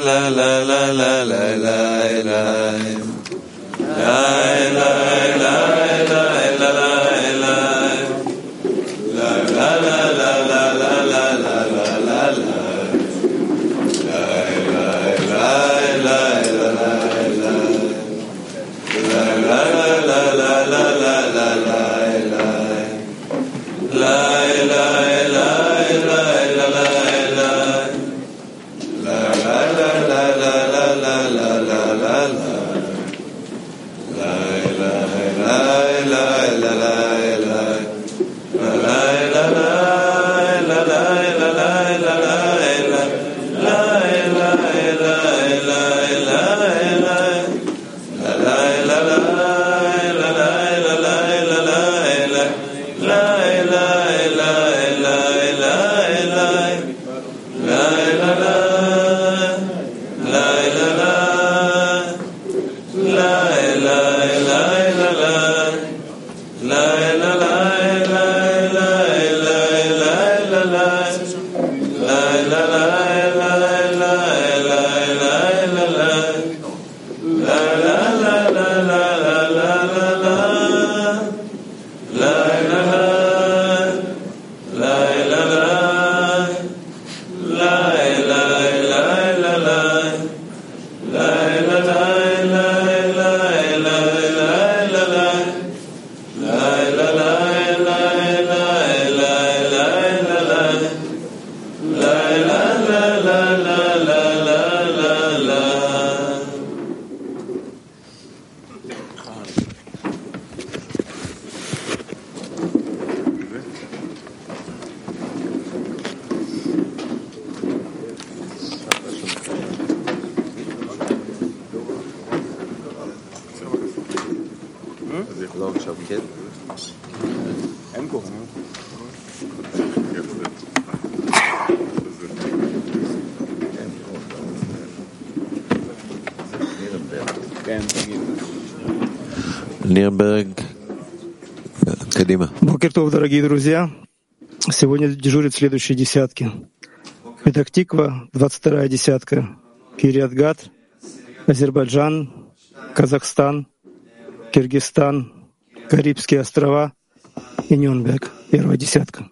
Бокер тов, дорогие друзья. Сегодня дежурят следующие десятки. Петах Тиква, 22-я десятка. Кириат Гат, Азербайджан, Казахстан, Киргизстан, Карибские острова и Нюрнберг, первая десятка.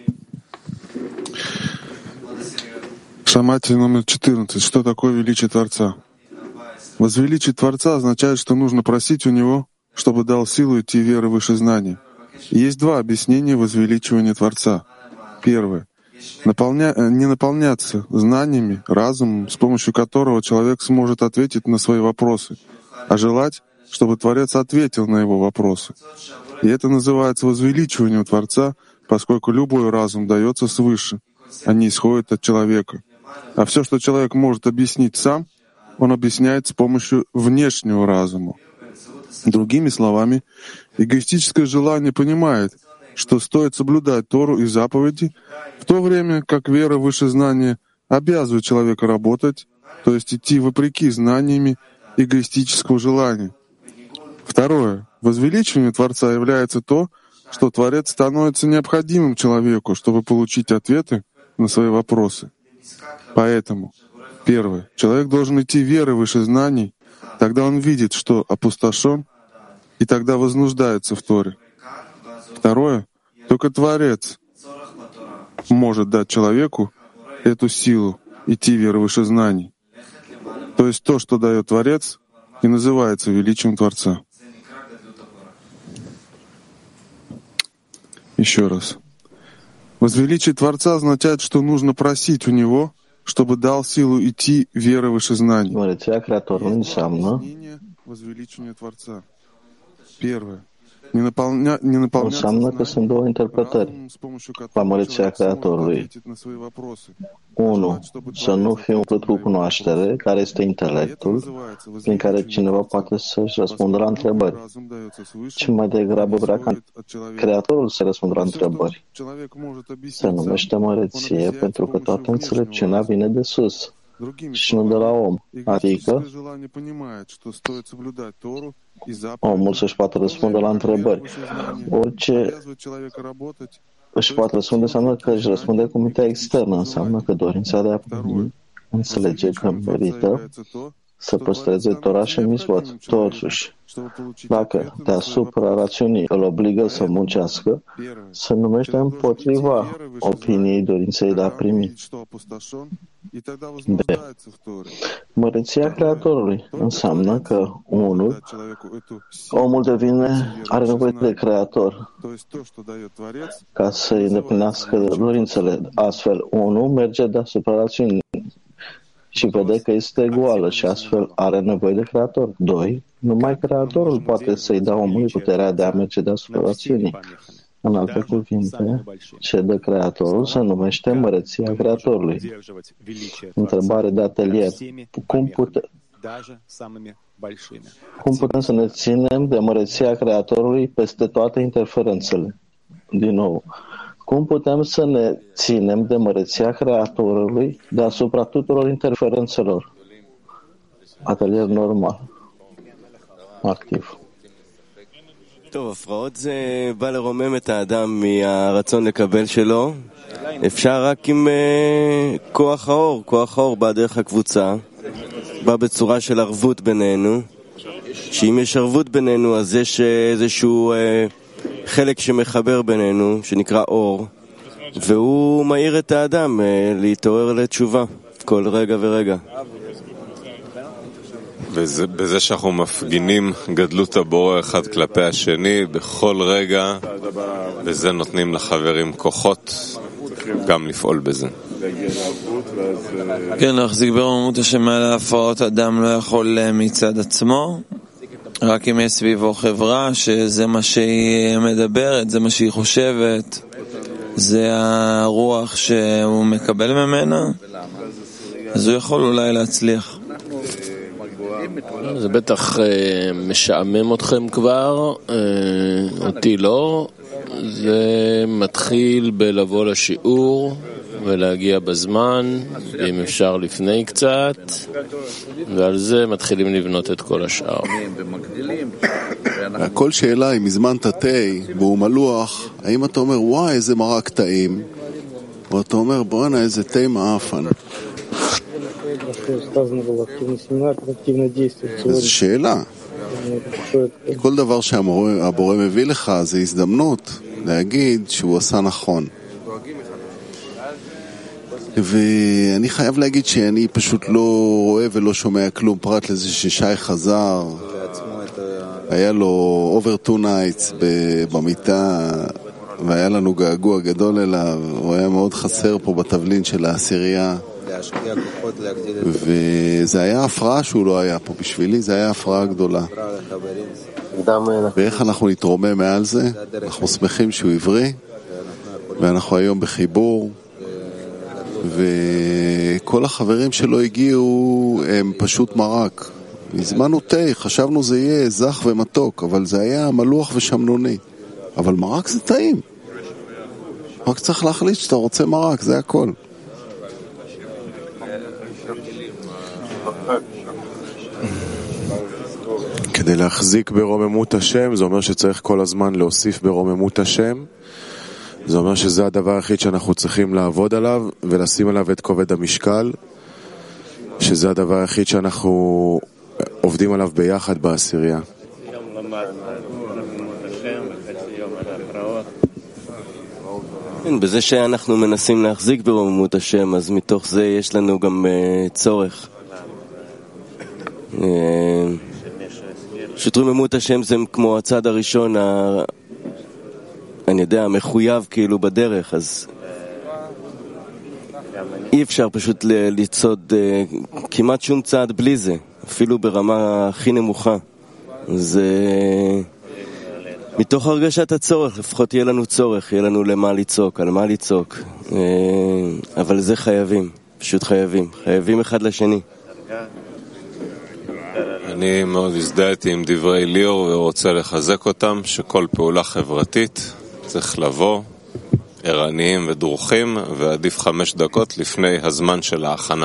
Шамати номер 14. Что такое величие Творца? Возвеличить Творца означает, что нужно просить у Него, чтобы дал силу идти веры выше знаний. Есть два объяснения возвеличивания Творца. Первое. Не наполняться знаниями, разумом, с помощью которого человек сможет ответить на свои вопросы, а желать, чтобы Творец ответил на его вопросы. И это называется возвеличиванием Творца, поскольку любой разум дается свыше, а не исходит от человека. А все, что человек может объяснить сам, он объясняет с помощью внешнего разума. Другими словами, эгоистическое желание понимает, что стоит соблюдать Тору и заповеди, в то время как вера выше знания обязывает человека работать, то есть идти вопреки знаниями эгоистического желания. Второе. Возвеличивание Творца является то, что Творец становится необходимым человеку, чтобы получить ответы на свои вопросы. Поэтому, первое. Человек должен идти верой выше знаний, тогда он видит, что опустошен, и тогда вознуждается в Торе. Второе. Только Творец может дать человеку эту силу идти верой выше знаний. То есть то, что дает Творец, и называется величием Творца. Еще раз. Возвеличить Творца означает, что нужно просить у Него, чтобы дал силу идти верой выше знаний. Возвеличивание Творца. Первое. Înseamnă că sunt două interpretări la măreția Creatorului. 1. Să nu fie umplut cu cunoaștere, care este intelectul, prin care cineva poate să-și răspundă la întrebări, ci mai degrabă vrea ca Creatorul să răspundă la întrebări. Se numește măreție pentru că toată înțelepciunea vine de sus și nu de la om, adică omul să-și poată răspunde la întrebări. Orice își poate răspunde înseamnă că își răspunde cu mintea externă, înseamnă că dorința de a primi înțelege că merită să păstreze Torah și Mitzvot. Totuși, dacă deasupra rațiunii îl obligă să muncească, se numește împotriva opiniei dorinței de a primi. B. Măreția Creatorului înseamnă că omul are nevoie de Creator ca să îndeplinească dorințele. Astfel, merge deasupra rațiunii și vede că este goală și astfel are nevoie de Creator. 2. Numai Creatorul poate să-i dea omului puterea de a merge deasupra rațiunii. În alte cuvinte, ce dă Creatorul se numește măreția Creatorului. Întrebare de atelier. Cum putem să ne ținem de măreția Creatorului peste toate interferențele? Din nou, cum putem să ne ținem de măreția Creatorului deasupra tuturor interferențelor? Atelier normal. Activ. טוב, הפרעות זה בא לרומם את האדם מהרצון לקבל שלו. אפשר רק עם כוח האור. כוח האור בא דרך הקבוצה, בא בצורה של ערבות בינינו, שאם יש ערבות בינינו אז יש איזשהו חלק שמחבר בינינו, שנקרא אור, והוא מאיר את האדם להתעורר לתשובה כל רגע ורגע. בזה שאנחנו מפגינים גדלות הבורא אחד כלפי השני בכל רגע, בזה נותנים לחברים כוחות גם לפעול בזה. כן, להחזיק ברוממות השם מעל ההפרעות, אדם לא יכול מצד עצמו, רק אם יש סביבו חברה שזה מה שהיא מדברת, זה מה שהיא חושבת, זה הרוח שהוא מקבל ממנה, אז הוא יכול אולי להצליח. זה בטח משעמם אתכם כבר, אותי לא. זה מתחיל בלבוא לשיעור ולהגיע בזמן, אם אפשר לפני קצת, ועל זה מתחילים לבנות את כל השאר. כל שאלה אם הזמנת תה והוא מלוח, האם אתה אומר וואי איזה מרק טעים, או אתה אומר בואנה איזה תה מאפן. זו שאלה. כל דבר שהבורא מביא לך זה הזדמנות להגיד שהוא עשה נכון. ואני חייב להגיד שאני פשוט לא רואה ולא שומע כלום פרט לזה ששי חזר, היה לו over 2 nights במיטה והיה לנו געגוע גדול אליו, הוא היה מאוד חסר פה בתבלין של העשירייה, וזה היה הפרעה שהוא לא היה פה. בשבילי זה היה הפרעה גדולה. ואיך אנחנו נתרומם מעל זה? אנחנו שמחים שהוא עברי, ואנחנו היום בחיבור, וכל החברים שלו הגיעו הם פשוט מרק. הזמנו תה, חשבנו זה יהיה זך ומתוק, אבל זה היה מלוח ושמנוני. אבל מרק זה טעים, רק צריך להחליט שאתה רוצה מרק, זה הכל. כדי להחזיק ברוממות השם, זה אומר שצריך כל הזמן להוסיף ברוממות השם. זה אומר שזה הדבר היחיד שאנחנו צריכים לעבוד עליו ולשים עליו את כובד המשקל, שזה הדבר היחיד שאנחנו עובדים עליו ביחד בעשירייה. בזה שאנחנו מנסים להחזיק ברוממות השם, אז מתוך זה יש לנו גם צורך. שרוממות השם זה כמו הצד הראשון, אני יודע, מחויב כאילו בדרך, אז אי אפשר פשוט לצעוד כמעט שום צעד בלי זה, אפילו ברמה הכי נמוכה. זה מתוך הרגשת הצורך, לפחות יהיה לנו צורך, יהיה לנו למה לצעוק, על מה לצעוק. אבל זה חייבים, פשוט חייבים אחד לשני. אני מאוד הזדהיתי עם דברי ליאור ורוצה לחזק אותם, שכל פעולה חברתית צריך לבוא ערניים ודרוכים, ועדיף 5 דקות לפני הזמן של ההכנה.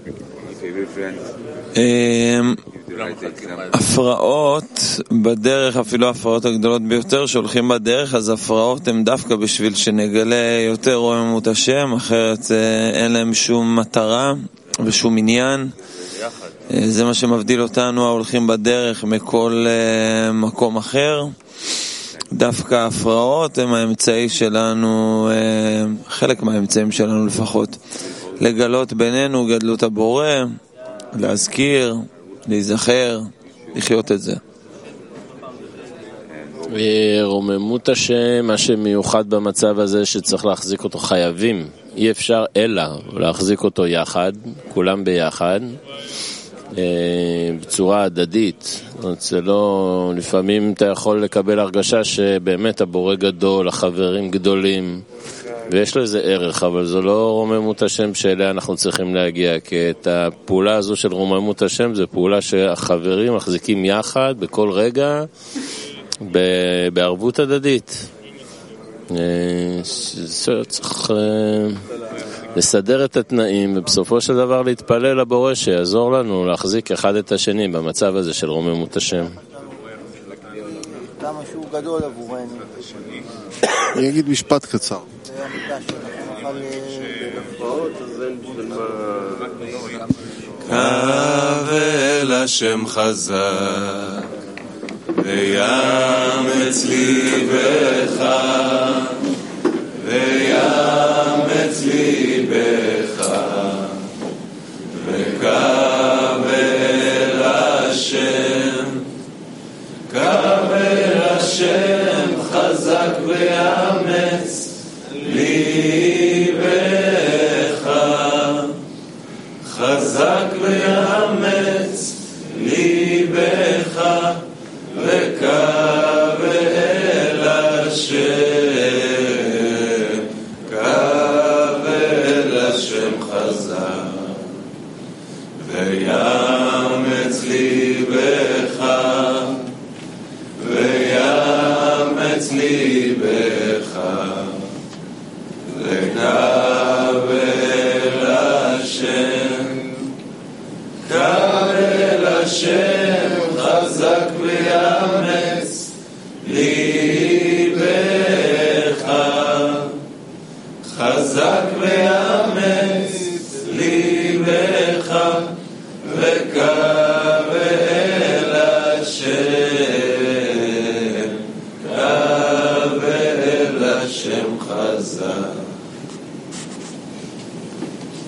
הפרעות בדרך, אפילו ההפרעות הגדולות ביותר שהולכים בדרך, אז הפרעות הן דווקא בשביל שנגלה יותר רוממות השם, אחרת אין להם שום מטרה. ושום עניין. זה מה שמבדיל אותנו ההולכים בדרך מכל מקום אחר. דווקא ההפרעות הם האמצעי שלנו, חלק מהאמצעים שלנו לפחות, לגלות בינינו גדלות הבורא, להזכיר, להיזכר, לחיות את זה. רוממות השם, מה שמיוחד במצב הזה שצריך להחזיק אותו, חייבים, אי אפשר אלא להחזיק אותו יחד, כולם ביחד, בצורה הדדית. זה לא, לפעמים אתה יכול לקבל הרגשה שבאמת הבורא גדול, החברים גדולים, ויש לו איזה ערך, אבל זו לא רוממות השם שאליה אנחנו צריכים להגיע, כי את הפעולה הזו של רוממות השם זו פעולה שהחברים מחזיקים יחד בכל רגע, בערבות הדדית. צריך לסדר את התנאים ובסופו של דבר להתפלל לבורא שיעזור לנו להחזיק אחד את השני במצב הזה של רוממות השם. כמה שהוא גדול עבורנו. אני אגיד משפט קצר. קבל השם חזק ויאמץ ליבך ויאמץ ליבך וקבל השם חזק ויאמץ ליבך חזק ויאמץ ליבך וקבל השם קבל השם חזק ויאמץ ליבך ויאמץ ליבך וקבל השם קבל השם חזק ויאמץ ליבך חזק ויאמץ ליבך וקבל השם קבל השם חזק